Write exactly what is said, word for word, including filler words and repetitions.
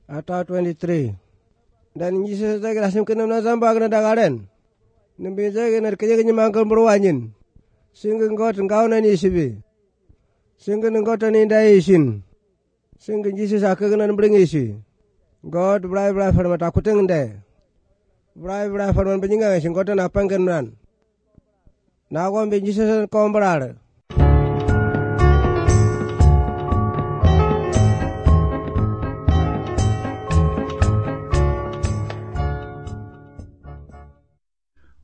atau twenty-three. Dan Jesus ta grasim kenam na zamba kana dagaren. Nembe jage na kaya kanya mangkal berwanyin. Singga ngot ngau na ni sibi. Singga ngot ni dai isin. Singga Jesus akagana bring isi. God brai brai farma takuteng de. Brai brai farman penyinga sing kota napang kenan. Na ko be Jesus ko berar.